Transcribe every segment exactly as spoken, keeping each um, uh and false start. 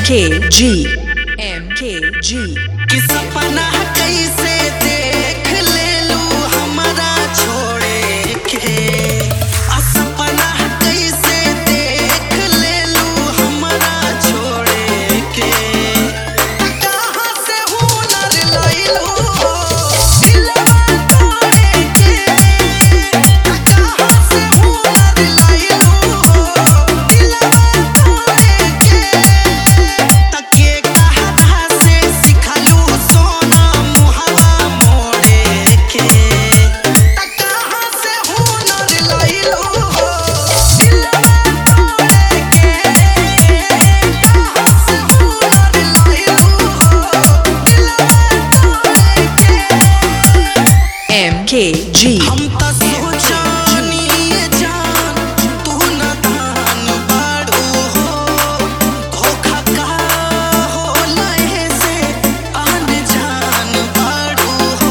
K G M K G कि सपना कैसे देख ले लू हमारा छोड़े के आ सपना कैसे देख ले लू हमारा छोड़े के कहाँ से हुनर लइलू दिलवा तोड़े के कहाँ से हुनर लइलू दिलवा तोड़े के तके कहता से सिखलू सोना मुहवा मोड़े के कहाँ से हुनर लइलू दिलवा तोड़े के कहाँ से हुनर लइलू दिलवा तोड़े के M K G हम त सोचानी ये जान तू न दान बाड़ू हो धोखा का हो लहे से आन जान बाड़ू हो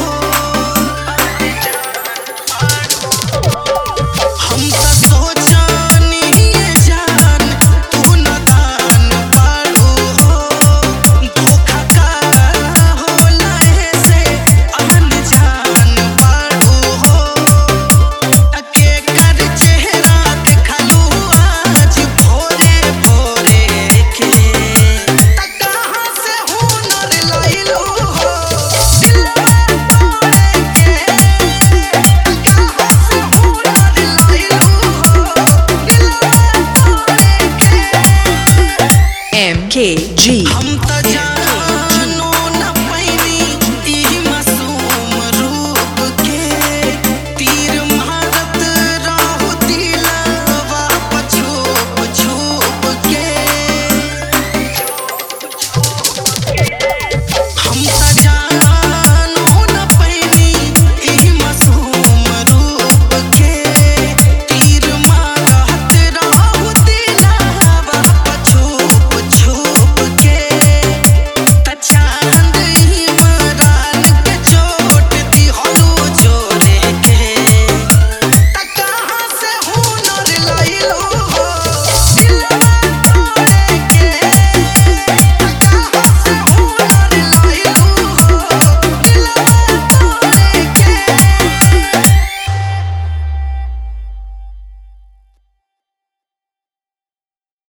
हम त सोचानी ये जान तू न दान बाड़ू हो धोखा का हो लहे से आन जान बाड़ू हो तके कर चेहरा देखलू आज भोरे भोरे के कहाँ से हुनर लइलू दिलवा तोड़े के कहाँ से हुनर लइलू दिलवा तोड़े के M K G हम